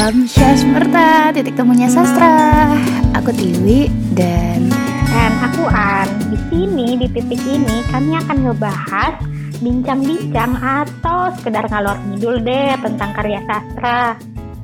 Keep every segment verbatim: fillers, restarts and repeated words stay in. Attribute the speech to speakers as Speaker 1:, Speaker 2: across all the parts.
Speaker 1: Salam Syasmerta, titik temunya sastra. Aku Tiwi dan
Speaker 2: dan aku An. Di sini di titik ini kami akan ngebahas bincang-bincang atau sekedar ngalor ngidul deh tentang karya sastra.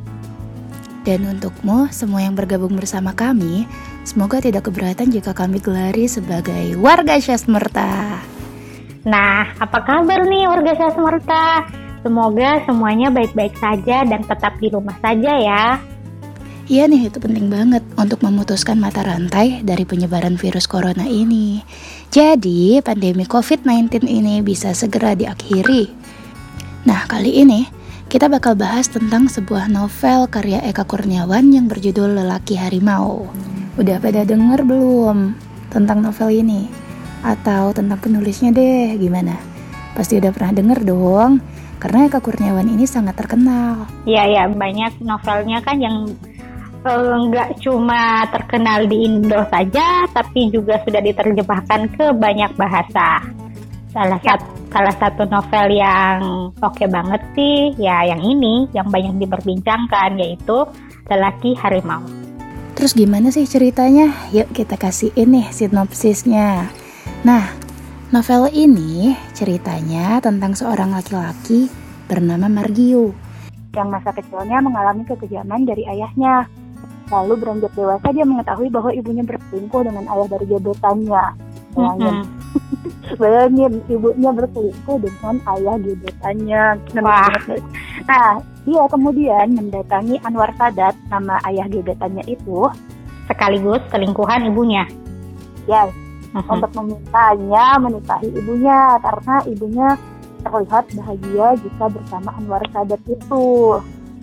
Speaker 1: Dan untukmu semua yang bergabung bersama kami, semoga tidak keberatan jika kami gelari sebagai warga Syasmerta.
Speaker 2: Nah, apa kabar nih warga Syasmerta? Semoga semuanya baik-baik saja dan tetap di rumah saja ya.
Speaker 1: Iya nih, itu penting banget untuk memutuskan mata rantai dari penyebaran virus corona ini. Jadi, pandemi covid sembilan belas ini bisa segera diakhiri. Nah, kali ini kita bakal bahas tentang sebuah novel karya Eka Kurniawan yang berjudul Lelaki Harimau. Udah pada denger belum tentang novel ini? Atau tentang penulisnya deh, gimana? Pasti udah pernah denger dong. Karena Eka Kurniawan ini sangat terkenal.
Speaker 2: Iya, ya, banyak novelnya kan yang nggak uh, cuma terkenal di Indo saja, tapi juga sudah diterjemahkan ke banyak bahasa. Salah, ya. satu, salah satu novel yang oke okay banget sih, ya yang ini, yang banyak diperbincangkan, yaitu Lelaki Harimau.
Speaker 1: Terus gimana sih ceritanya? Yuk kita kasihin nih sinopsisnya. Nah, novel ini ceritanya tentang seorang laki-laki bernama Margio
Speaker 3: yang masa kecilnya mengalami kekejaman dari ayahnya. Lalu beranjak dewasa dia mengetahui bahwa ibunya berselingkuh dengan ayah dari gebetannya. Bayangin, mm-hmm. Bayangin ibunya berselingkuh dengan ayah gebetannya.
Speaker 2: Wah.
Speaker 3: Nah, dia kemudian mendatangi Anwar Sadat, nama ayah gebetannya itu,
Speaker 2: sekaligus selingkuhan ibunya.
Speaker 3: Yes. Uh-huh. Untuk memintanya menikahi ibunya karena ibunya terlihat bahagia jika bersama Anwar Sadat itu.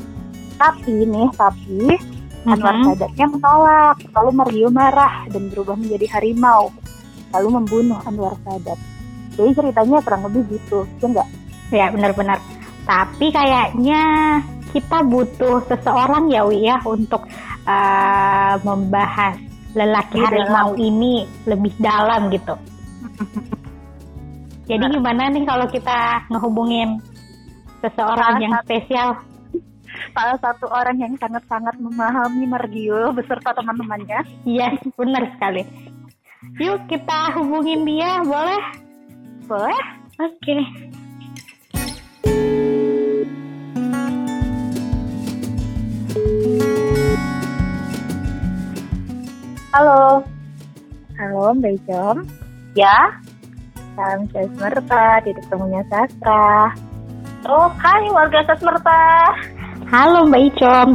Speaker 3: Tapi nih, tapi uh-huh. Anwar Sadatnya menolak. Lalu Margio marah dan berubah menjadi harimau, lalu membunuh Anwar Sadat. Jadi ceritanya kurang lebih gitu, ya enggak?
Speaker 2: Ya, benar-benar. Tapi kayaknya kita butuh seseorang ya, Wi, ya, untuk uh, membahas Lelaki Harimau ini lebih dalam gitu. Jadi gimana nih kalau kita ngehubungin seseorang salah yang satu, spesial?
Speaker 3: Salah satu orang yang sangat-sangat memahami Margio beserta teman-temannya.
Speaker 2: Iya, yes, benar sekali. Yuk kita hubungin dia, boleh?
Speaker 3: Boleh?
Speaker 2: Oke. Okay.
Speaker 3: Halo. Halo Mbak Icom. Ya. Salam Syasmerta, titik temunya sastra. Oh, hai warga Syasmerta.
Speaker 2: Halo Mbak Icom.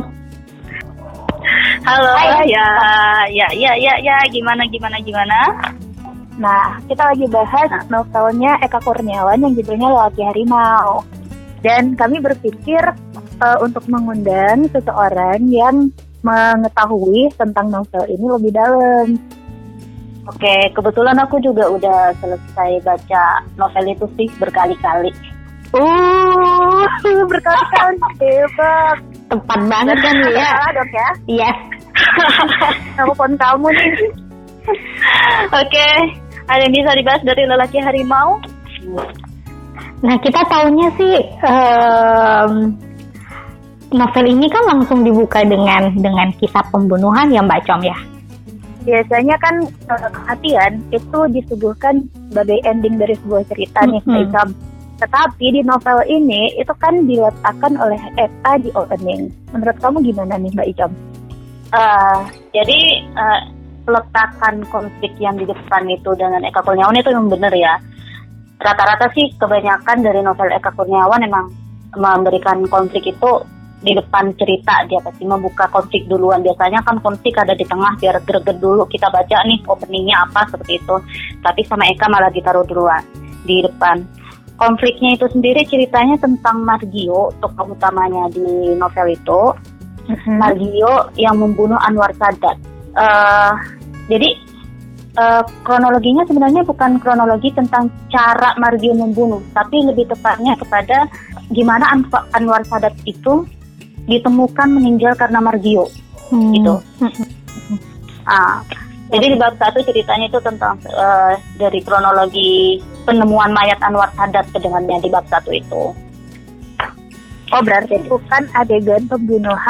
Speaker 3: Halo. Hai. Ya, ya, ya, ya, ya. Gimana, gimana, gimana? Nah, kita lagi bahas nah. novelnya Eka Kurniawan yang judulnya Lelaki Harimau. Dan kami berpikir uh, untuk mengundang seseorang yang mengetahui tentang novel ini lebih dalam.
Speaker 4: Oke, kebetulan aku juga udah selesai baca novel itu sih berkali-kali.
Speaker 3: Uh, berkali-kali, hebat.
Speaker 2: Tepat banget kan ya?
Speaker 3: Dok ya?
Speaker 2: Yes.
Speaker 3: Telepon kamu nih.
Speaker 4: Oke, ada yang bisa dibahas dari Lelaki Harimau?
Speaker 2: Nah, kita taunya sih um, novel ini kan langsung dibuka dengan dengan kisah pembunuhan ya Mbak Com ya?
Speaker 3: Biasanya kan kematian itu disuguhkan sebagai ending dari sebuah cerita nih Mbak Icom. Tetapi di novel ini itu kan diletakkan oleh Eka di opening. Menurut kamu gimana nih Mbak Icom?
Speaker 4: Uh, jadi uh, peletakan konflik yang di depan itu dengan Eka Kurniawan itu memang benar ya. Rata-rata sih kebanyakan dari novel Eka Kurniawan memang memberikan konflik itu di depan cerita. Dia pasti membuka konflik duluan. Biasanya kan konflik ada di tengah biar greget dulu kita baca nih openingnya apa seperti itu. Tapi sama Eka malah ditaruh duluan di depan. Konfliknya itu sendiri ceritanya tentang Margio, tokoh utamanya di novel itu. Mm-hmm. Margio yang membunuh Anwar Sadat. Uh, jadi uh, kronologinya sebenarnya bukan kronologi tentang cara Margio membunuh, tapi lebih tepatnya kepada gimana An- Anwar Sadat itu ditemukan meninggal karena Margio, hmm. gitu. Ah, jadi di bab satu ceritanya itu tentang uh, dari kronologi penemuan mayat Anwar Sadat kedengannya di bab satu itu.
Speaker 3: Oh, berarti bukan adegan pembunuhan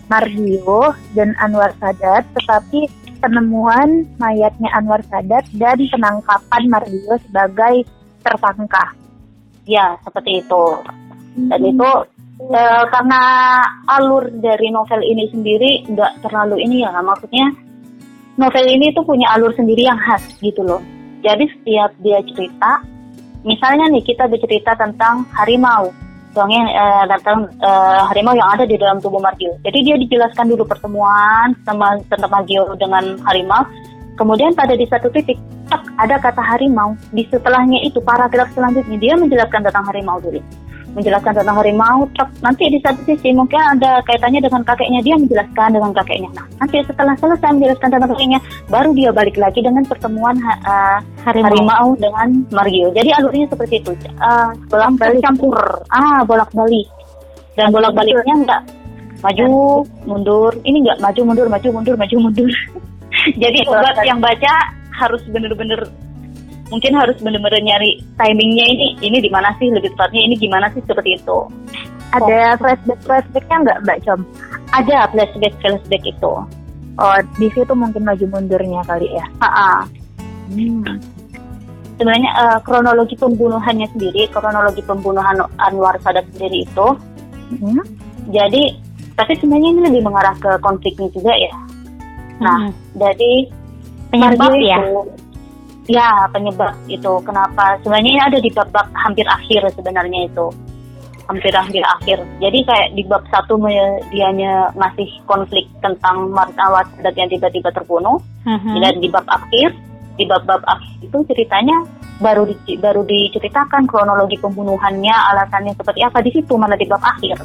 Speaker 3: Margio dan Anwar Sadat, tetapi penemuan mayatnya Anwar Sadat dan penangkapan Margio sebagai tersangka.
Speaker 4: Ya, seperti itu. Dan itu e, karena alur dari novel ini sendiri nggak terlalu ini ya, maksudnya novel ini tuh punya alur sendiri yang khas gitu loh. Jadi setiap dia cerita, misalnya nih kita bercerita tentang harimau, soalnya eh, tentang eh, harimau yang ada di dalam tubuh Margio. Jadi dia dijelaskan dulu pertemuan sama tentang Margio dengan harimau. Kemudian pada di satu titik tak, ada kata harimau. Di setelahnya itu paragraf selanjutnya dia menjelaskan tentang harimau dulu. Menjelaskan tentang harimau, tak, nanti di satu sisi mungkin ada kaitannya dengan kakeknya, dia menjelaskan dengan kakeknya. Nah, nanti setelah selesai menjelaskan tentang kakeknya, baru dia balik lagi dengan pertemuan uh, harimau. harimau dengan Margio. Jadi alurnya seperti itu, uh, bolak-balik campur, ah bolak-balik. Dan bolak-baliknya enggak maju, mundur. Ini enggak maju, mundur, maju, mundur, maju, mundur. Jadi buat yang baca harus benar-benar mungkin harus benar-benar nyari timingnya ini, ini di mana sih lebih tepatnya, ini gimana sih, seperti itu.
Speaker 3: Ada flashback-flashbacknya nggak Mbak Com?
Speaker 4: Ada flashback-flashback itu.
Speaker 3: Oh, di situ mungkin maju mundurnya kali ya?
Speaker 4: Ha-ha. Hmm. Sebenarnya uh, kronologi pembunuhannya sendiri, kronologi pembunuhan Anwar Sadat sendiri itu, hmm. jadi, tapi sebenarnya ini lebih mengarah ke konfliknya juga ya. Nah, hmm. jadi
Speaker 2: penyebab ya?
Speaker 4: Itu, ya penyebab itu kenapa sebenarnya ini ada di bab-bab hampir akhir sebenarnya itu hampir-hampir akhir. Jadi kayak di bab satu dianya ngasih konflik tentang Anwar Sadat yang tiba-tiba terbunuh, uh-huh. dan di bab akhir di bab-bab akhir itu ceritanya baru di, baru diceritakan kronologi pembunuhannya, alasannya seperti apa, di situ malah di bab akhir.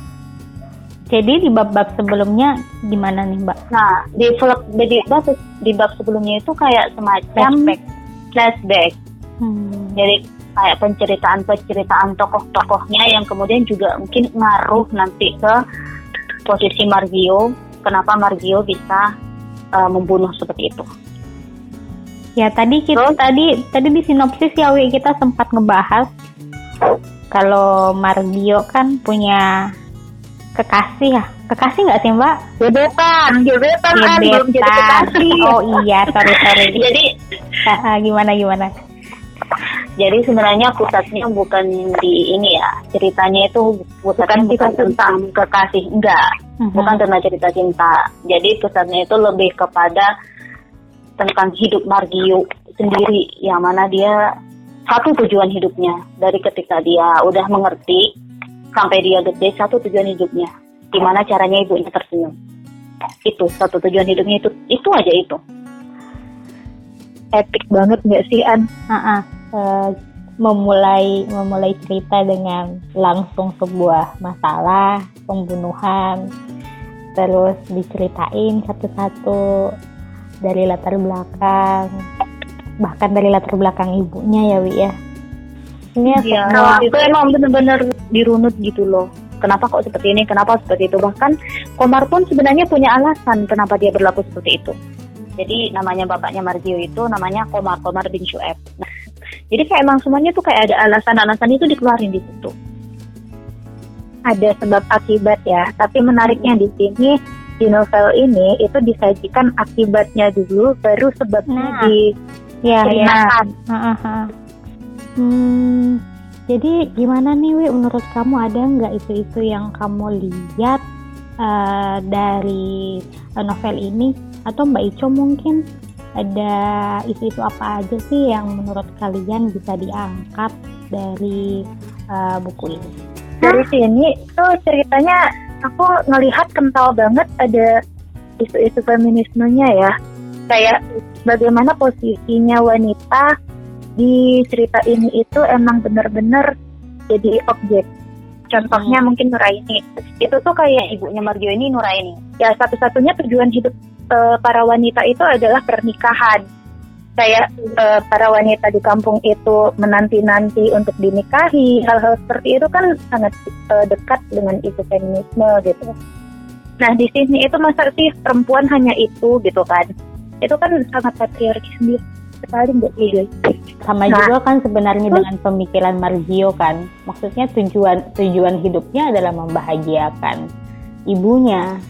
Speaker 2: Jadi di bab-bab sebelumnya gimana nih Mbak?
Speaker 4: Nah di bab di bab, di bab sebelumnya itu kayak semacam flashback. flashback. Hmm. Jadi kayak penceritaan-penceritaan tokoh-tokohnya yang kemudian juga mungkin ngaruh nanti ke posisi Margio, kenapa Margio bisa uh, membunuh seperti itu.
Speaker 2: Ya tadi kita Terus, tadi tadi di sinopsis ya Wi, kita sempat ngebahas kalau Margio kan punya kekasih ya. Kekasih nggak sih Mbak?
Speaker 3: Gebetan, gebetan kan belum jadi kekasih.
Speaker 2: Oh iya, sorry sorry.
Speaker 4: Jadi
Speaker 2: uh, gimana gimana?
Speaker 4: Jadi sebenarnya pusatnya bukan di ini ya, ceritanya itu pusatnya bukan tentang kekasih, enggak, uh-huh. bukan tentang cerita cinta. Jadi pusatnya itu lebih kepada tentang hidup Margio sendiri, yang mana dia satu tujuan hidupnya dari ketika dia udah mengerti sampai dia gede, satu tujuan hidupnya, gimana caranya ibunya tersenyum. Itu satu tujuan hidupnya, itu itu aja itu.
Speaker 3: Epic banget nggak sih An?
Speaker 2: Uh-uh. Uh, memulai memulai cerita dengan langsung sebuah masalah pembunuhan, terus diceritain satu-satu dari latar belakang, bahkan dari latar belakang ibunya ya Wi ya. Ini
Speaker 4: ya, nah, itu emang benar-benar dirunut gitu loh. Kenapa kok seperti ini? Kenapa seperti itu? Bahkan Komar pun sebenarnya punya alasan kenapa dia berlaku seperti itu. Jadi namanya bapaknya Margio itu namanya Komar, Komar bin Syu'aib. Nah, jadi kayak emang semuanya tuh kayak ada alasan-alasan itu dikeluarin di situ.
Speaker 3: Ada sebab akibat ya. Tapi menariknya di sini di novel ini itu disajikan akibatnya dulu, baru sebabnya nah, diceritakan.
Speaker 2: Ya, ya. Uh-huh. Hmm, jadi gimana nih Wi, menurut kamu ada nggak isu-isu yang kamu lihat uh, dari uh, novel ini? Atau Mbak Ico mungkin ada isu-isu apa aja sih yang menurut kalian bisa diangkat dari uh, buku ini?
Speaker 3: Dari sini tuh ceritanya aku ngelihat kental banget ada isu-isu feminismenya ya. Kayak bagaimana posisinya wanita di cerita ini itu emang benar-benar jadi objek. Contohnya hmm. mungkin Nuraini. Itu tuh kayak
Speaker 4: ibunya Margio ini Nuraini.
Speaker 3: Ya satu-satunya tujuan hidup uh, para wanita itu adalah pernikahan. Kayak uh, para wanita di kampung itu menanti-nanti untuk dinikahi. Hal-hal seperti itu kan sangat uh, dekat dengan isu feminisme gitu. Nah di sini itu masa sih perempuan hanya itu gitu kan. Itu kan sangat patriarki sendiri sekali nggak sih guys?
Speaker 2: Sama nah, juga kan sebenarnya dengan pemikiran Margio kan, maksudnya tujuan tujuan hidupnya adalah membahagiakan ibunya.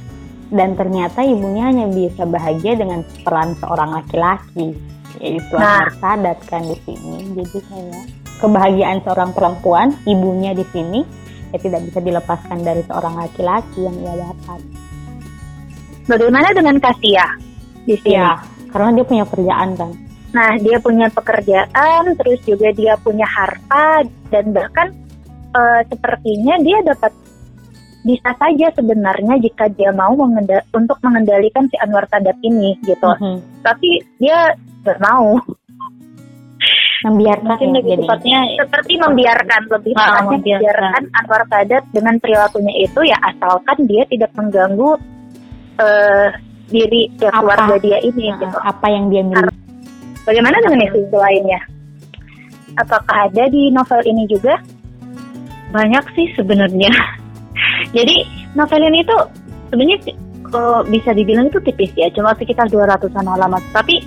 Speaker 2: Dan ternyata ibunya hanya bisa bahagia dengan peran seorang laki-laki, yaitu
Speaker 4: Nah.
Speaker 2: Anwar Sadat kan di sini. Jadi kayak kebahagiaan seorang perempuan, ibunya di sini, ya tidak bisa dilepaskan dari seorang laki-laki yang ia dapat.
Speaker 4: Bagaimana dengan Kasia di sini?
Speaker 2: Ya, karena dia punya kerjaan kan.
Speaker 4: Nah, dia punya pekerjaan, terus juga dia punya harta, dan bahkan eh, sepertinya dia dapat, bisa saja sebenarnya jika dia mau mengenda- untuk mengendalikan si Anwar Sadat ini gitu.
Speaker 2: Mhm.
Speaker 4: Tapi dia nggak mau.
Speaker 2: Membiarkan
Speaker 4: Mungkin
Speaker 2: ya,
Speaker 4: lebih
Speaker 2: jadi.
Speaker 4: tepatnya seperti membiarkan, lebih
Speaker 2: Ah,
Speaker 4: tepatnya
Speaker 2: membiarkan.
Speaker 4: membiarkan Anwar Sadat dengan perilakunya itu, ya asalkan dia tidak mengganggu eh, diri dan
Speaker 2: Apa?
Speaker 4: keluarga dia ini
Speaker 2: Nah,
Speaker 4: gitu.
Speaker 2: apa yang dia miliki.
Speaker 4: Bagaimana dengan isu lainnya? Apakah ada di novel ini juga? Banyak sih sebenarnya. Jadi novel ini tuh sebenarnya kalau bisa dibilang itu tipis ya, cuma sekitar dua ratusan halaman. Tapi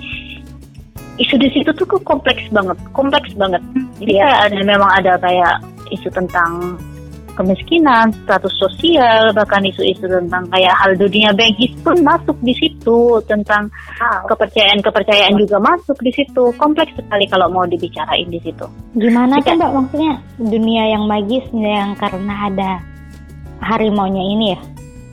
Speaker 4: isu di situ tuh kok kompleks banget, kompleks banget. Jadi
Speaker 3: Iya.
Speaker 4: kayak ada, memang ada kayak isu tentang kemiskinan, status sosial, bahkan isu-isu tentang kayak hal dunia begis pun masuk di situ, tentang kepercayaan-kepercayaan juga masuk di situ. Kompleks sekali kalau mau dibicarain di situ.
Speaker 2: Gimana
Speaker 4: Jika-
Speaker 2: tuh Mbak maksudnya dunia yang magis yang karena ada harimaunya ini ya?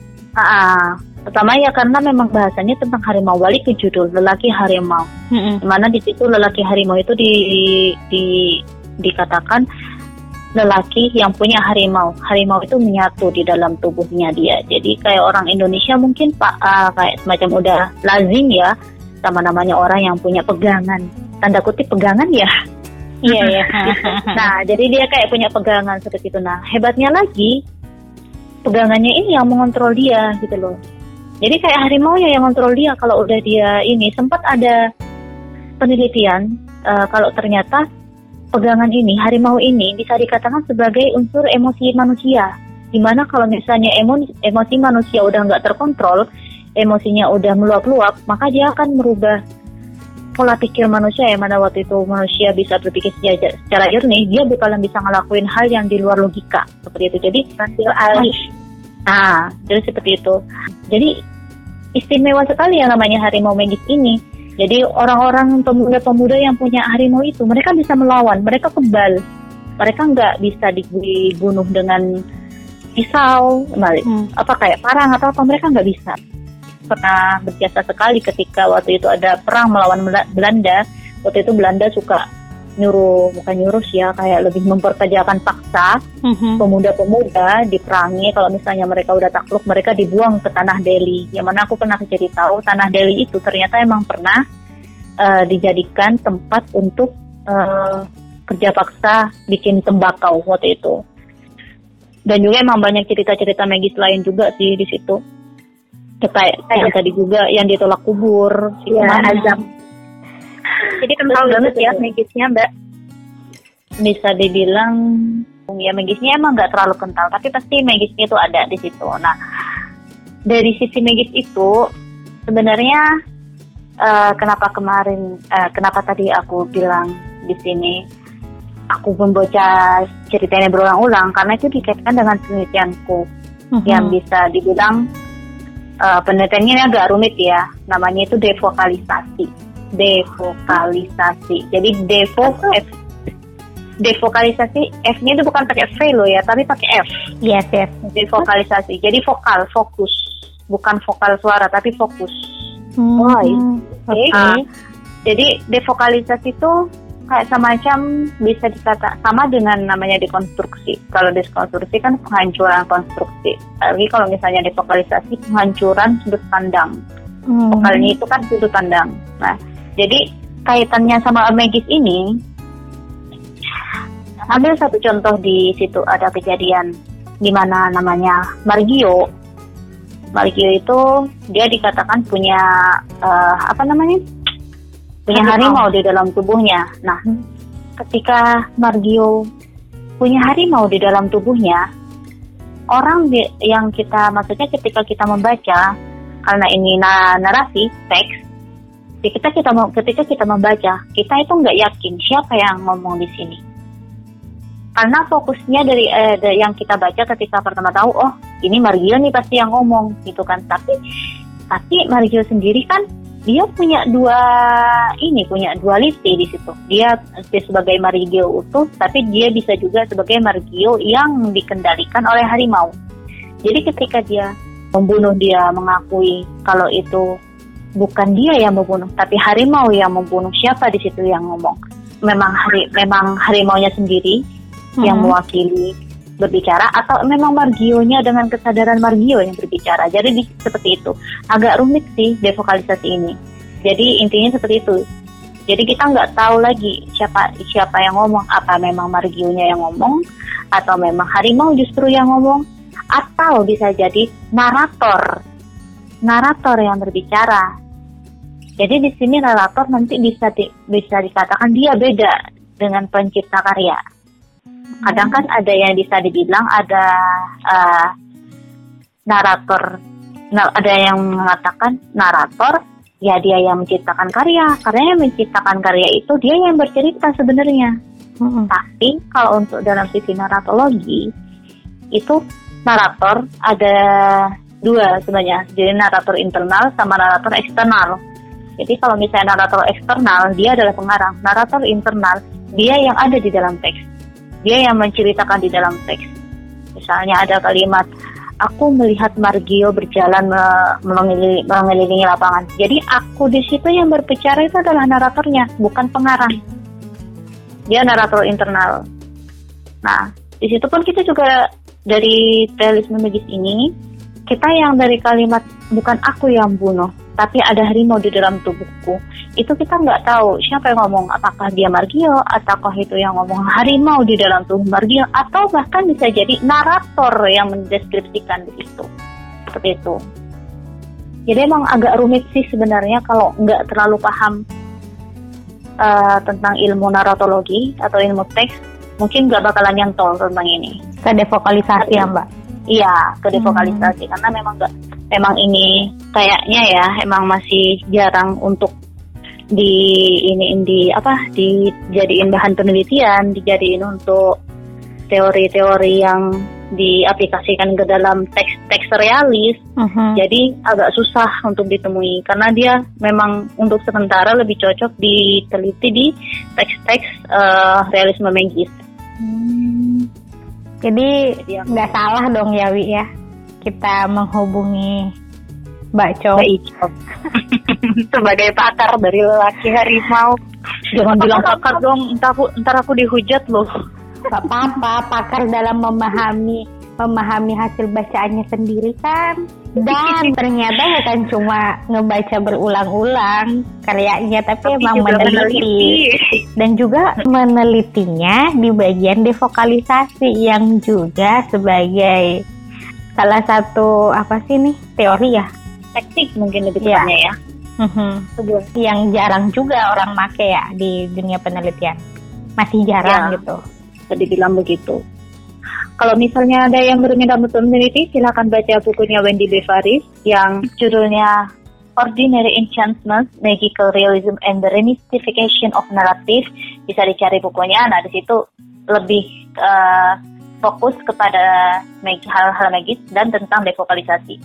Speaker 4: Ah, pertama ya karena memang bahasanya tentang harimau, balik ke judul lelaki harimau.
Speaker 2: Mm-mm.
Speaker 4: Dimana di situ lelaki harimau itu di, di dikatakan lelaki yang punya harimau. Harimau itu menyatu di dalam tubuhnya dia. Jadi kayak orang Indonesia mungkin pak ah, kayak semacam udah lazim ya sama namanya orang yang punya pegangan. Tanda kutip pegangan ya.
Speaker 2: Iya ya.
Speaker 4: Nah, jadi dia kayak punya pegangan seperti itu. Nah, hebatnya lagi pegangannya ini yang mengontrol dia gitu loh. Jadi kayak harimau ya yang mengontrol dia. Kalau udah dia ini, sempat ada penelitian uh, kalau ternyata pegangan ini, harimau ini bisa dikatakan sebagai unsur emosi manusia. Dimana kalau misalnya emo, emosi manusia udah nggak terkontrol, emosinya udah meluap-luap, maka dia akan merubah pola pikir manusia. Yang mana waktu itu manusia bisa berpikir secara, secara jernih, dia bakalan bisa ngelakuin hal yang di luar logika seperti itu. Jadi ambil alih. Nah, jadi seperti itu. Jadi istimewa sekali yang namanya harimau magis ini. Jadi orang-orang pemuda-pemuda yang punya harimau itu, mereka bisa melawan, mereka kebal, mereka nggak bisa dibunuh dengan pisau, balik,
Speaker 2: Hmm.
Speaker 4: apa kayak parang atau apa, mereka nggak bisa. Pernah berjasa sekali ketika waktu itu ada perang melawan Bela- Belanda. Waktu itu Belanda suka nyuruh, bukan nyuruh sih ya, kayak lebih memperkerjakan paksa
Speaker 2: Mhm.
Speaker 4: pemuda-pemuda diperangi. Kalau misalnya mereka udah takluk, mereka dibuang ke tanah Delhi. Yang mana aku pernah jadi tahu tanah Delhi itu ternyata emang pernah uh, dijadikan tempat untuk uh, kerja paksa bikin tembakau waktu itu. Dan juga emang banyak cerita-cerita magis lain juga sih di situ. Kayak yang tadi juga yang ditolak kubur, si
Speaker 3: Iya,
Speaker 4: kemana.
Speaker 3: azab.
Speaker 4: Jadi kental banget ya magisnya, Mbak. Bisa dibilang ya magisnya emang nggak terlalu kental, tapi pasti magisnya itu ada di situ. Nah, dari sisi magis itu sebenarnya uh, kenapa kemarin, uh, kenapa tadi aku bilang di sini aku membaca ceritanya berulang-ulang karena itu dikaitkan dengan penelitianku
Speaker 2: Mhm.
Speaker 4: yang bisa dibilang uh, penelitiannya agak rumit ya. Namanya itu devokalisasi. Devokalisasi. Jadi devo F, devokalisasi F-nya itu bukan pakai V loh ya, tapi pakai F.
Speaker 2: Yes, yes.
Speaker 4: Devokalisasi. Jadi vokal, fokus, bukan vokal suara tapi fokus.
Speaker 2: Hmm.
Speaker 4: Why?
Speaker 2: Oke.
Speaker 4: Ah, jadi devokalisasi itu kayak semacam bisa dikata sama dengan namanya dekonstruksi. Kalau dekonstruksi kan penghancuran konstruksi. Lagi kalau misalnya devokalisasi penghancuran sudut pandang.
Speaker 2: Hmm.
Speaker 4: Vokalnya itu kan sudut pandang. Nah, jadi kaitannya sama magis ini, ambil satu contoh di situ ada kejadian di mana namanya Margio. Margio itu dia dikatakan punya uh, apa namanya? punya harimau di dalam tubuhnya. Nah, ketika Margio punya harimau di dalam tubuhnya, orang di, yang kita maksudnya ketika kita membaca, karena ini na- narasi teks, ketika kita ketika kita membaca, kita itu nggak yakin siapa yang ngomong di sini. Karena fokusnya dari eh, dari yang kita baca ketika pertama tahu, oh ini Margio nih pasti yang ngomong gitu kan. Tapi tapi Margio sendiri kan dia punya dua ini punya duality di situ. Dia, dia sebagai Margio utuh, tapi dia bisa juga sebagai Margio yang dikendalikan oleh harimau. Jadi ketika dia membunuh, dia mengakui kalau itu bukan dia yang membunuh, tapi harimau yang membunuh. Siapa di situ yang ngomong? Memang hari, memang harimaunya sendiri hmm. yang mewakili berbicara, atau memang Margionya dengan kesadaran Margio yang berbicara. Jadi di, seperti itu. Agak rumit sih devokalisasi ini. Jadi intinya seperti itu. Jadi kita nggak tahu lagi siapa siapa yang ngomong. Apa memang Margionya yang ngomong, atau memang harimau justru yang ngomong, atau bisa jadi narator, narator yang berbicara. Jadi di sini narator nanti bisa di, bisa dikatakan dia beda dengan pencipta karya. Kadang kan ada yang bisa dibilang ada uh, narator, nah, ada yang mengatakan narator, ya dia yang menciptakan karya, karena yang menciptakan karya itu dia yang bercerita sebenarnya. Hmm. Tapi kalau untuk dalam sisi naratologi itu narator ada dua sebenarnya, jadi narator internal sama narator eksternal. Jadi kalau misalnya narator eksternal dia adalah pengarang, narator internal dia yang ada di dalam teks. Dia yang menceritakan di dalam teks. Misalnya ada kalimat, aku melihat Margio berjalan mengelilingi, mengelilingi lapangan. Jadi aku di situ yang berbicara itu adalah naratornya, bukan pengarang. Dia narator internal. Nah, di situ pun kita juga dari realisme magis ini, kita yang dari kalimat bukan aku yang bunuh, tapi ada harimau di dalam tubuhku. Itu kita nggak tahu siapa yang ngomong, apakah dia Margio, ataukah itu yang ngomong harimau di dalam tubuh Margio, atau bahkan bisa jadi narator yang mendeskripsikan di situ. Seperti itu. Jadi emang agak rumit sih sebenarnya kalau nggak terlalu paham uh, tentang ilmu naratologi atau ilmu teks, mungkin nggak bakalan nyantol tentang ini.
Speaker 2: Ke devokalisasi ya Mbak?
Speaker 4: Iya, ke devokalisasi hmm. karena memang nggak, memang ini kayaknya ya emang masih jarang untuk di ini di apa dijadiin bahan penelitian, dijadiin untuk teori-teori yang diaplikasikan ke dalam teks-teks realis. Uh-huh. Jadi agak susah untuk ditemui karena dia memang untuk sementara lebih cocok diteliti di teks-teks uh, realisme magis.
Speaker 2: Hmm. Jadi nggak salah dong ya Wi ya, kita menghubungi Mbak Cho
Speaker 4: sebagai pakar dari lelaki harimau. Jangan bilang pakar dong, entar aku, entar aku dihujat loh.
Speaker 2: Gak apa-apa, pakar dalam memahami memahami hasil bacaannya sendiri kan. Dan ternyata bukan cuma ngebaca berulang-ulang karyanya, tapi, tapi emang meneliti. meneliti dan juga menelitinya di bagian devokalisasi yang juga sebagai salah satu apa sih nih teori ya,
Speaker 4: teknik mungkin lebih tepatnya ya, ya.
Speaker 2: Uh-huh. Yang jarang juga orang make ya di dunia penelitian, masih jarang ya, gitu.
Speaker 4: Jadi bilang begitu. Kalau misalnya ada yang berminat untuk meneliti, silakan baca bukunya Wendy Bevaris yang judulnya Ordinary Enchantments, Magical Realism and the Remystification of Narrative. Bisa dicari bukunya. Nah, di situ lebih uh, fokus kepada mag- hal-hal magis dan tentang devokalisasi.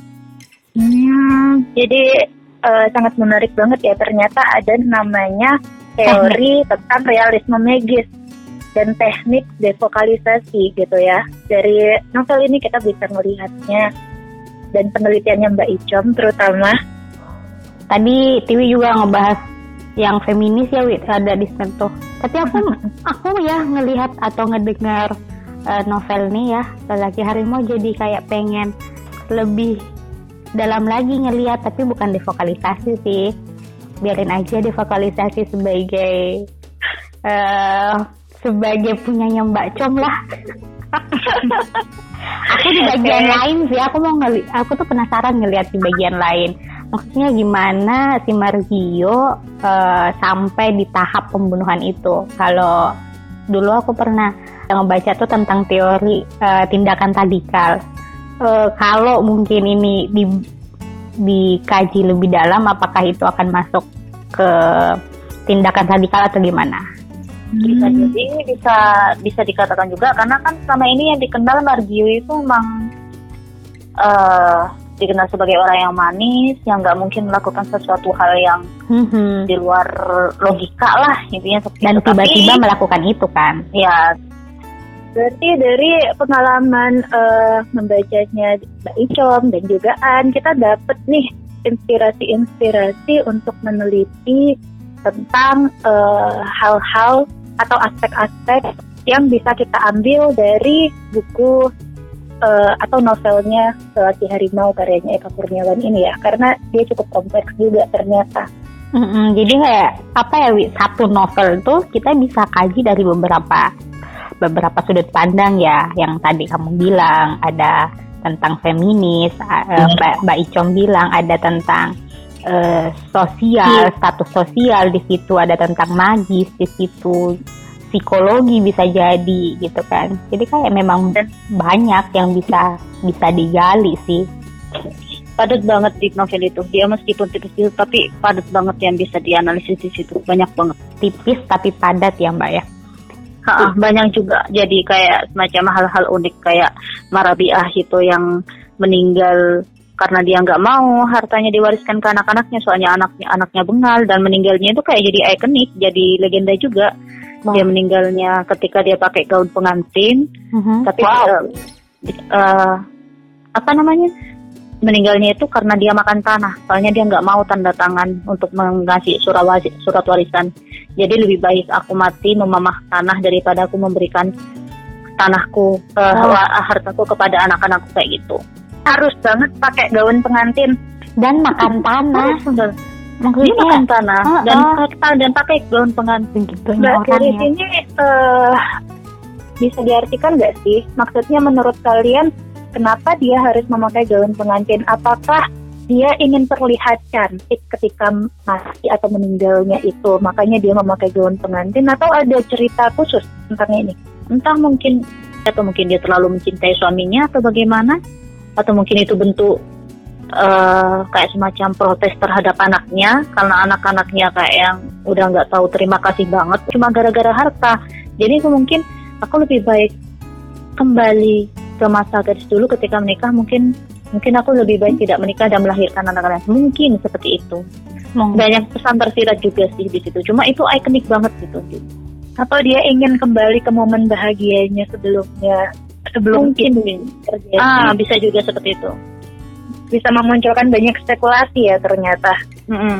Speaker 4: Hmm, jadi uh, sangat menarik banget ya. Ternyata ada namanya teori tentang realisme magis dan teknik devokalisasi gitu ya. Dari novel ini kita bisa melihatnya dan penelitiannya Mbak Icom terutama.
Speaker 2: Tadi Tiwi juga ngebahas yang feminis ya Wit, ada di situ. Tapi aku aku ya ngelihat atau ngedengar uh, novel nih ya, Lelaki Harimau, jadi kayak pengen lebih dalam lagi ngelihat, tapi bukan devokalisasi sih. Biarin aja devokalisasi sebagai uh, sebagai punyanya Mbak Com lah. Aku di bagian okay. lain sih, aku mau ngeli, aku tuh penasaran ngelihat di bagian lain. Maksudnya gimana si Margio uh, sampai di tahap pembunuhan itu. Kalau dulu aku pernah ngebaca tuh tentang teori uh, tindakan tadikal. Uh, kalau mungkin ini di, dikaji lebih dalam, apakah itu akan masuk ke tindakan tadikal atau gimana?
Speaker 4: Bisa jadi bisa bisa dikatakan juga, karena kan selama ini yang dikenal Margio itu memang uh, dikenal sebagai orang yang manis, yang nggak mungkin melakukan sesuatu hal yang
Speaker 2: mm-hmm.
Speaker 4: di luar logika lah intinya.
Speaker 2: Dan itu. Tiba-tiba Tapi, melakukan itu kan?
Speaker 4: Ya.
Speaker 3: Berarti dari pengalaman uh, membacanya Mbak Icom dan juga An, kita dapat nih inspirasi-inspirasi untuk meneliti tentang uh, hal-hal atau aspek-aspek yang bisa kita ambil dari buku Uh, atau novelnya Lelaki Harimau karyanya Eka Kurniawan ini ya, karena dia cukup kompleks juga ternyata.
Speaker 2: Mm-hmm. Jadi kayak apa ya, Wi? Satu novel tuh kita bisa kaji dari beberapa beberapa sudut pandang ya. Yang tadi kamu bilang ada tentang feminis, uh, Mbak, Mbak Icom bilang ada tentang uh, sosial, yeah. status sosial di situ, ada tentang magis di situ. Psikologi bisa jadi gitu kan. Jadi kayak memang banyak yang bisa bisa digali sih.
Speaker 4: Padat banget di novel itu. Dia meskipun tipis tapi padat banget yang bisa dianalisis di situ. Banyak banget.
Speaker 2: Tipis tapi padat ya Mbak ya.
Speaker 4: Ha, banyak juga. Jadi kayak semacam hal-hal unik kayak Marabiah itu yang meninggal karena dia nggak mau hartanya diwariskan ke anak-anaknya, soalnya anaknya anaknya bengal, dan meninggalnya itu kayak jadi ikonik, jadi legenda juga. Dia meninggalnya ketika dia pakai gaun pengantin, uh-huh. tapi wow. uh, uh, apa namanya meninggalnya itu karena dia makan tanah, soalnya dia nggak mau tanda tangan untuk mengasih surat wasi, surat warisan. Jadi lebih baik aku mati memamah tanah daripada aku memberikan tanahku, uh, oh. hartaku kepada anak-anakku kayak gitu.
Speaker 3: Harus banget pakai gaun pengantin
Speaker 2: dan makan tanah.
Speaker 4: Maksudnya dia makan tanah uh, dan uh. dan pakai gaun pengantin gitu.
Speaker 3: Mbak, dari sini uh, bisa diartikan nggak sih? Maksudnya menurut kalian kenapa dia harus memakai gaun pengantin? Apakah dia ingin perlihatkan ketika mati atau meninggalnya itu, makanya dia memakai gaun pengantin, atau ada cerita khusus tentang ini?
Speaker 4: Entah mungkin atau mungkin dia terlalu mencintai suaminya atau bagaimana, atau mungkin itu bentuk Uh, kayak semacam protes terhadap anaknya karena anak-anaknya kayak yang udah nggak tahu terima kasih banget cuma gara-gara harta. Jadi itu mungkin aku lebih baik kembali ke masa gadis dulu ketika menikah, mungkin mungkin aku lebih baik tidak menikah dan melahirkan anak-anak. Mungkin seperti itu. Hmm. Banyak pesan tersirat juga sih di situ. Cuma itu ikonik banget gitu.
Speaker 3: Atau dia ingin kembali ke momen bahagianya sebelumnya, sebelum
Speaker 4: mungkin
Speaker 3: terjadi.
Speaker 4: Ah, bisa juga seperti itu.
Speaker 3: Bisa memunculkan banyak spekulasi ya ternyata.
Speaker 4: Mm-hmm.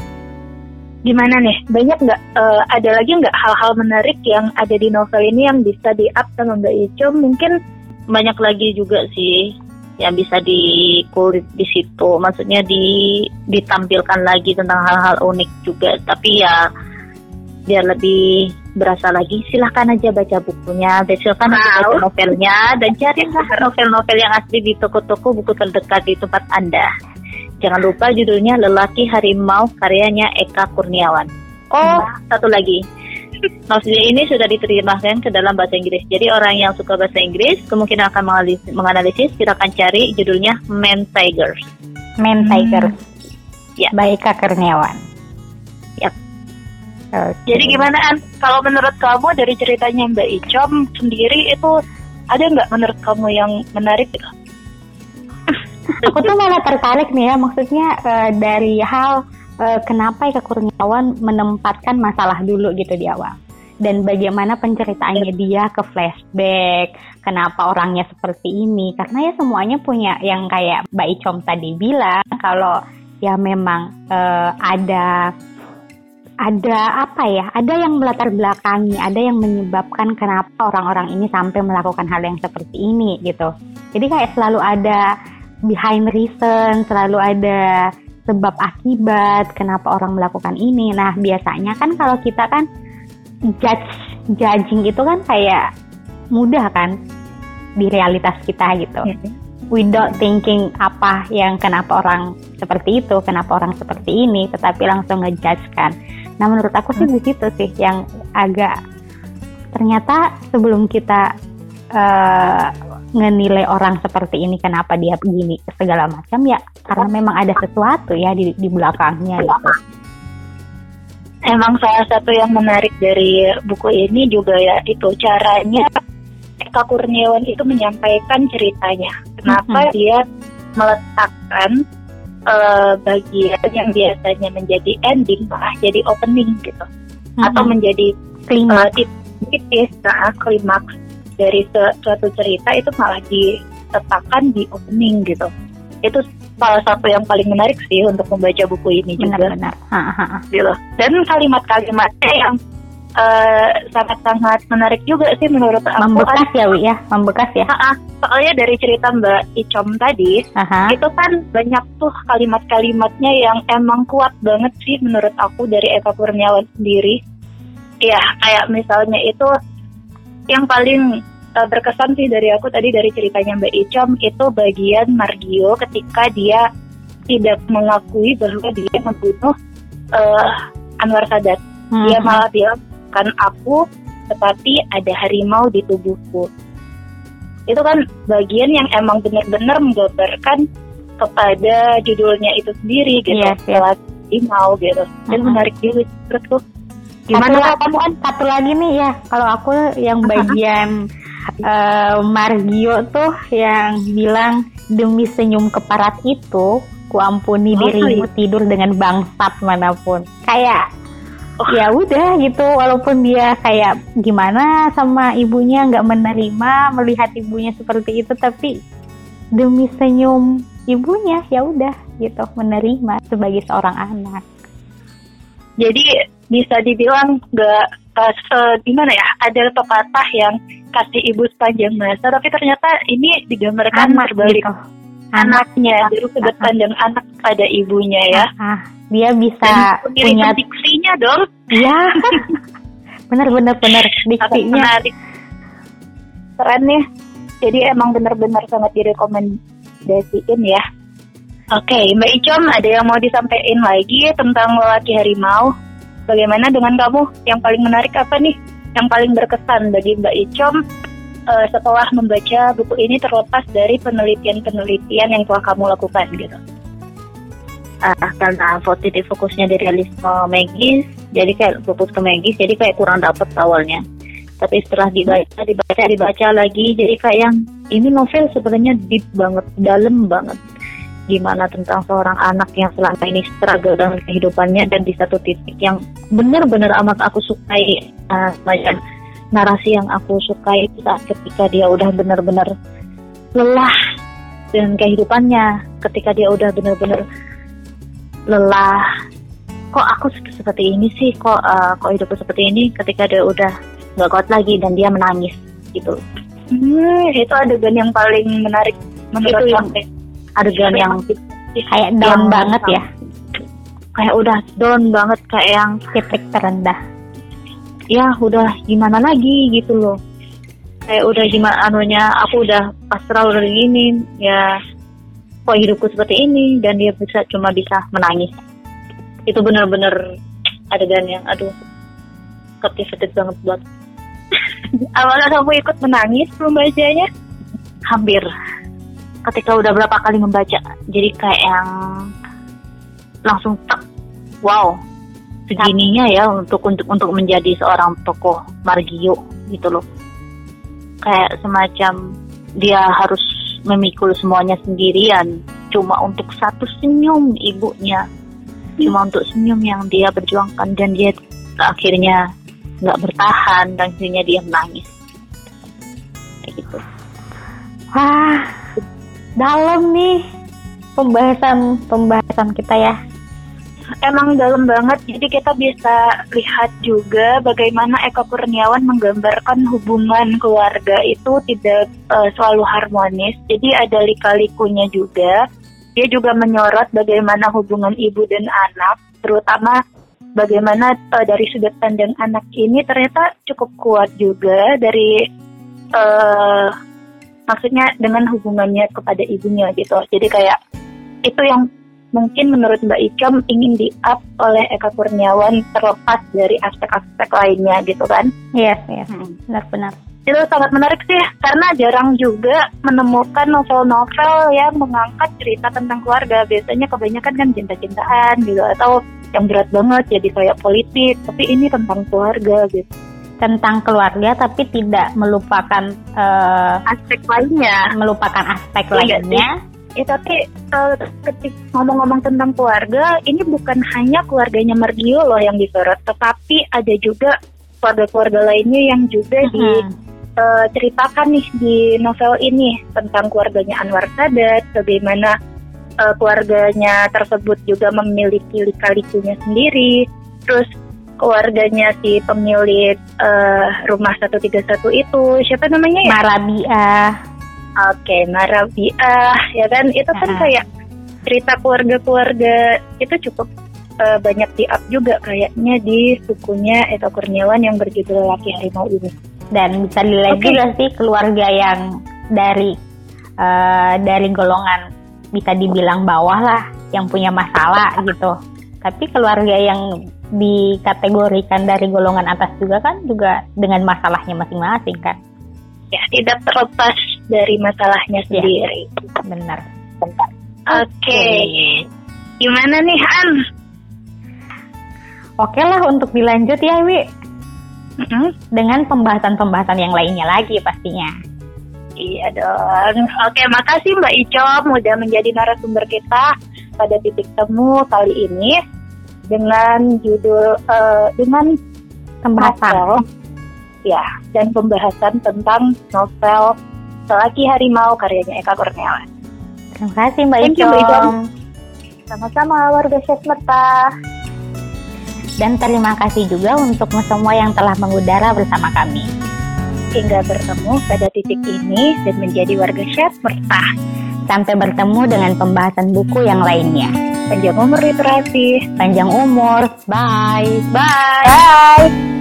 Speaker 3: Gimana nih? Banyak nggak? Uh, ada lagi nggak hal-hal menarik yang ada di novel ini yang bisa di-up sama Mbak Icom? Mungkin
Speaker 4: banyak lagi juga sih yang bisa dikulik di situ. Maksudnya di ditampilkan lagi tentang hal-hal unik juga. Tapi ya biar lebih berasa lagi, silahkan aja baca bukunya, silahkan aja baca novelnya, dan carilah novel-novel yang asli di toko-toko buku terdekat di tempat Anda. Jangan lupa judulnya Lelaki Harimau karyanya Eka Kurniawan. Oh, nah. satu lagi. Novel ini sudah diterjemahkan ke dalam bahasa Inggris. Jadi orang yang suka bahasa Inggris kemungkinan akan menganalisis, menganalisis silakan cari judulnya Man Tigers.
Speaker 2: Man Tigers.
Speaker 4: Hmm. Ya,
Speaker 2: by Eka Kurniawan.
Speaker 4: Ya.
Speaker 3: Okay. Jadi gimana An? Kalau menurut kamu dari ceritanya Mbak Icom sendiri itu ada nggak menurut kamu yang menarik?
Speaker 2: Aku tuh malah tertarik nih ya, maksudnya uh, dari hal uh, kenapa Eka Kurniawan menempatkan masalah dulu gitu di awal, dan bagaimana penceritaannya dia ke flashback, kenapa orangnya seperti ini, karena ya semuanya punya yang kayak Mbak Icom tadi bilang kalau ya memang uh, ada ada apa ya, ada yang melatar belakangi, ada yang menyebabkan kenapa orang-orang ini sampai melakukan hal yang seperti ini gitu. Jadi kayak selalu ada behind reason, selalu ada sebab akibat kenapa orang melakukan ini. Nah biasanya kan kalau kita kan judge, judging itu kan kayak mudah kan di realitas kita gitu. Without thinking apa yang kenapa orang seperti itu, kenapa orang seperti ini, tetapi langsung ngejudge kan. Nah menurut aku sih di situ sih yang agak ternyata sebelum kita uh, ngenilai orang seperti ini kenapa dia begini segala macam ya karena memang ada sesuatu ya di di belakangnya gitu.
Speaker 3: Emang salah satu yang menarik dari buku ini juga ya itu caranya Eka Kurniawan itu menyampaikan ceritanya. Kenapa mm-hmm. dia
Speaker 4: meletakkan uh, bagian yang biasanya menjadi ending malah jadi opening gitu, mm-hmm. atau menjadi klimaks uh, titis, nah, klimaks dari suatu cerita itu malah diletakkan di opening gitu. Itu salah satu yang paling menarik sih untuk membaca buku ini juga.
Speaker 2: Benar-benar.
Speaker 4: Gitu. Dan kalimat-kalimatnya yang uh, sangat-sangat menarik juga sih menurut aku.
Speaker 2: Membekas ya, Wi ya, membekas ya.
Speaker 4: Ha-ha. Soalnya dari cerita Mbak Icom tadi, Aha. itu kan banyak tuh kalimat-kalimatnya yang emang kuat banget sih menurut aku dari Eka Kurniawan sendiri. Ya, kayak misalnya itu yang paling uh, berkesan sih dari aku tadi dari ceritanya Mbak Icom itu bagian Margio ketika dia tidak mengakui bahwa dia membunuh uh, Anwar Sadat. Hmm. Dia malah bilang, kan aku tetapi ada harimau di tubuhku. Itu kan bagian yang emang benar-benar menggambarkan kepada judulnya itu sendiri gitu.
Speaker 2: Yes, yes.
Speaker 4: Harimau gitu. Dan uh-huh. menarik juga menurutku.
Speaker 2: Gimana satu, kamu kan satu lagi nih ya, kalau aku yang bagian uh, Margio tuh yang bilang demi senyum keparat itu ku ampuni oh, dirimu iya. tidur dengan bangsat manapun. Kayak oh. ya udah gitu, walaupun dia kayak gimana sama ibunya nggak menerima melihat ibunya seperti itu, tapi demi senyum ibunya ya udah gitu menerima sebagai seorang anak.
Speaker 4: Jadi bisa dibilang nggak uh, gimana ya, ada pepatah yang kasih ibu sepanjang masa, tapi ternyata ini digambarkan
Speaker 2: anak
Speaker 4: berbalik
Speaker 2: gitu.
Speaker 4: Anaknya dari sudut pandang anak pada ibunya ya.
Speaker 2: Ah, dia bisa punya
Speaker 4: diksinya dong.
Speaker 2: Iya. Benar-benar benar diksinya.
Speaker 4: Keren nih. Jadi emang benar-benar sangat direkomendasiin ya. Oke, okay, Mbak Icom, ada yang mau disampaikan lagi tentang Lelaki Harimau? Bagaimana dengan kamu? Yang paling menarik apa nih? Yang paling berkesan bagi Mbak Icom uh, setelah membaca buku ini terlepas dari penelitian-penelitian yang telah kamu lakukan gitu?
Speaker 3: Uh, karena titik fokusnya di realisme magis, jadi kayak fokus ke magis, jadi kayak kurang dapet awalnya. Tapi setelah dibaca, dibaca, dibaca lagi, jadi kayak yang ini novel sebenarnya deep banget, dalam banget. Gimana tentang seorang anak yang selama ini struggle dengan kehidupannya, dan di satu titik yang benar-benar amat aku sukai, uh, macam narasi yang aku sukai saat ketika dia udah benar-benar lelah dengan kehidupannya, ketika dia udah benar-benar lelah, kok aku seperti ini sih, kok uh, kok hidupku seperti ini, ketika dia udah nggak kuat lagi dan dia menangis gitu.
Speaker 4: Hmm, itu adegan yang paling menarik menurut aku.
Speaker 3: Adegan yang
Speaker 2: kayak down banget ya,
Speaker 3: kayak udah down banget, kayak yang
Speaker 2: titik terendah.
Speaker 3: Ya udah gimana lagi gitu loh, kayak udah gimana anunya, aku udah pasrah udah gini ya, kok hidupku seperti ini, dan dia bisa cuma bisa menangis. Itu benar-benar adegan yang aduh ketif-ketif banget buat.
Speaker 4: Awalnya kamu ikut menangis membacanya?
Speaker 3: Hampir. Ketika udah berapa kali membaca, jadi kayak yang langsung tek, wow, segininya ya untuk untuk untuk menjadi seorang tokoh Margio gitu loh. Kayak semacam dia harus memikul semuanya sendirian, cuma untuk satu senyum ibunya, cuma untuk senyum yang dia perjuangkan, dan dia akhirnya nggak bertahan dan akhirnya dia menangis. Kayak gitu.
Speaker 2: Wah, dalam nih pembahasan pembahasan kita ya.
Speaker 4: Emang dalam banget. Jadi kita bisa lihat juga bagaimana Eka Kurniawan menggambarkan hubungan keluarga itu tidak uh, selalu harmonis. Jadi ada lika-likunya juga. Dia juga menyorot bagaimana hubungan ibu dan anak, terutama bagaimana uh, dari sudut pandang anak ini ternyata cukup kuat juga dari uh, maksudnya dengan hubungannya kepada ibunya gitu. Jadi kayak itu yang mungkin menurut Mbak Icom ingin di-up oleh Eka Kurniawan terlepas dari aspek-aspek lainnya gitu kan.
Speaker 2: Iya, yes, iya, yes. hmm. benar-benar.
Speaker 4: Itu sangat menarik sih, karena jarang juga menemukan novel-novel yang mengangkat cerita tentang keluarga. Biasanya kebanyakan kan cinta-cintaan gitu, atau yang berat banget jadi kayak politik, tapi ini tentang keluarga gitu.
Speaker 2: Tentang keluarga tapi tidak melupakan uh,
Speaker 4: aspek lainnya,
Speaker 2: melupakan aspek
Speaker 4: iya,
Speaker 2: lainnya,
Speaker 3: Ya tapi uh, ketika ngomong-ngomong tentang keluarga, ini bukan hanya keluarganya Margio loh yang disorot, tetapi ada juga keluarga-keluarga lainnya yang juga uh-huh. diceritakan uh, nih di novel ini tentang keluarganya Anwar Sadat, bagaimana uh, keluarganya tersebut juga memiliki lika-likunya sendiri, terus keluarganya si pemilik uh, rumah seratus tiga puluh satu itu siapa namanya ya?
Speaker 2: Marabiah.
Speaker 3: Oke, okay, Marabiah ya kan, itu kan uh-huh. kayak cerita keluarga-keluarga itu cukup uh, banyak di-up juga kayaknya di sukunya Eka Kurniawan yang berjudul Laki Harimau ini.
Speaker 2: Dan bisa dilihat okay. juga sih keluarga yang dari uh, dari golongan bisa dibilang bawah lah, yang punya masalah gitu. Tapi keluarga yang dikategorikan dari golongan atas juga kan juga dengan masalahnya masing-masing kan.
Speaker 3: Ya, tidak terlepas dari masalahnya sendiri.
Speaker 2: Ya, benar.
Speaker 3: Oke. Okay. Gimana nih, Han?
Speaker 2: Oke lah untuk dilanjut ya, Wi.
Speaker 3: Mm-hmm.
Speaker 2: Dengan pembahasan-pembahasan yang lainnya lagi pastinya.
Speaker 3: Iya dong. Oke, makasih Mbak Icom udah menjadi narasumber kita pada titik temu kali ini dengan judul uh, dengan
Speaker 2: pembahasan
Speaker 3: novel, ya, dan pembahasan tentang novel Laki Harimau karyanya Eka Kurniawan.
Speaker 2: Terima kasih Mbak
Speaker 3: Thank
Speaker 2: Icom.
Speaker 3: You, Mbak Icom. Sama-sama warga Syesmeta.
Speaker 2: Dan terima kasih juga untuk semua yang telah mengudara bersama kami.
Speaker 3: Hingga bertemu pada titik ini dan menjadi warga Syesmeta.
Speaker 2: Sampai bertemu dengan pembahasan buku yang lainnya.
Speaker 3: Panjang umur literasi.
Speaker 2: Panjang umur. Bye.
Speaker 3: Bye.
Speaker 2: Bye.